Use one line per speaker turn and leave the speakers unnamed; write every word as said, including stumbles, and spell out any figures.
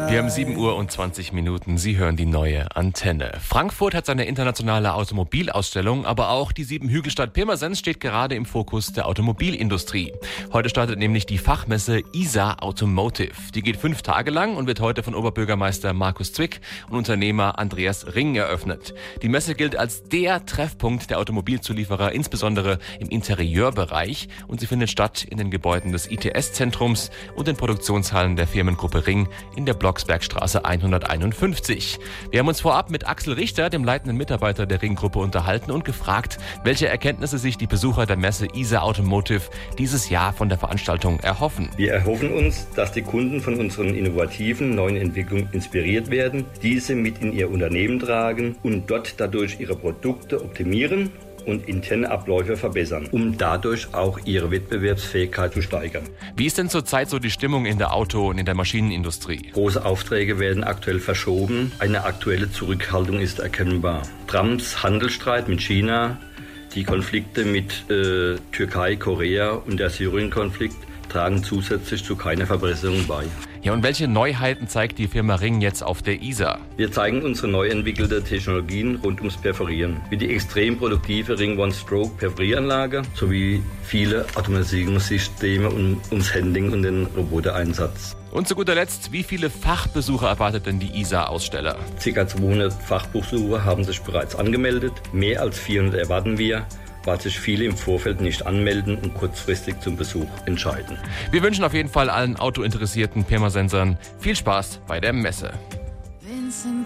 Wir haben sieben Uhr und zwanzig Minuten. Sie hören die neue Antenne. Frankfurt hat seine internationale Automobilausstellung, aber auch die Siebenhügelstadt Pirmasens steht gerade im Fokus der Automobilindustrie. Heute startet nämlich die Fachmesse I S A Automotive. Die geht fünf Tage lang und wird heute von Oberbürgermeister Markus Zwick und Unternehmer Andreas Ring eröffnet. Die Messe gilt als der Treffpunkt der Automobilzulieferer, insbesondere im Interieurbereich, und sie findet statt in den Gebäuden des I T S-Zentrums und den Produktionshallen der Firmengruppe Ring in der Blocksbergstraße hunderteinundfünfzig. Wir haben uns vorab mit Axel Richter, dem leitenden Mitarbeiter der Ring-Gruppe, unterhalten und gefragt, welche Erkenntnisse sich die Besucher der Messe I S A Automotive dieses Jahr von der Veranstaltung erhoffen.
Wir erhoffen uns, dass die Kunden von unseren innovativen neuen Entwicklungen inspiriert werden, diese mit in ihr Unternehmen tragen und dort dadurch ihre Produkte optimieren und interne Abläufe verbessern, um dadurch auch ihre Wettbewerbsfähigkeit zu steigern.
Wie ist denn zurzeit so die Stimmung in der Auto- und in der Maschinenindustrie?
Große Aufträge werden aktuell verschoben. Eine aktuelle Zurückhaltung ist erkennbar. Trumps Handelsstreit mit China, die Konflikte mit äh, Türkei, Korea und der Syrien-Konflikt tragen zusätzlich zu keiner Verbesserung bei.
Ja, und welche Neuheiten zeigt die Firma Ring jetzt auf der I S A?
Wir zeigen unsere neu entwickelte Technologien rund ums Perforieren, wie die extrem produktive Ring One-Stroke Perforieranlage sowie viele Automatisierungssysteme um, ums Handling und den Robotereinsatz.
Und zu guter Letzt, wie viele Fachbesucher erwartet denn die I S A-Aussteller?
Circa zweihundert Fachbesucher haben sich bereits angemeldet. Mehr als vierhundert erwarten wir, weil sich viele im Vorfeld nicht anmelden und kurzfristig zum Besuch entscheiden.
Wir wünschen auf jeden Fall allen autointeressierten Pirmasensern viel Spaß bei der Messe.